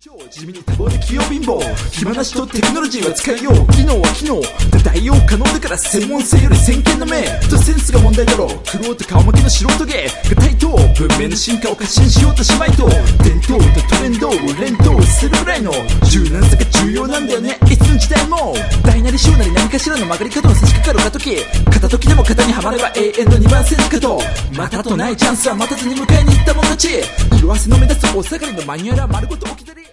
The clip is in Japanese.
地味に多忙で器用貧乏、暇なしとテクノロジーは使いよう。機能は機能で代用可能だから、専門性より先見の目とセンスが問題だろう。苦労と顔負けの素人芸が対等、文明の進化を過信しようとしまいと、伝統とトレンドを連動するぐらいの柔軟さが重要なんだよね、いつの時代も。大なり小なり何かしらの曲がり角の差し掛かる過渡期、片時でも型にはまれば永遠の2番線かと。またとないチャンスは待たずに迎えに行った者たち、色あせの目立つ大下がりのマニュアルは丸ごと置き去り。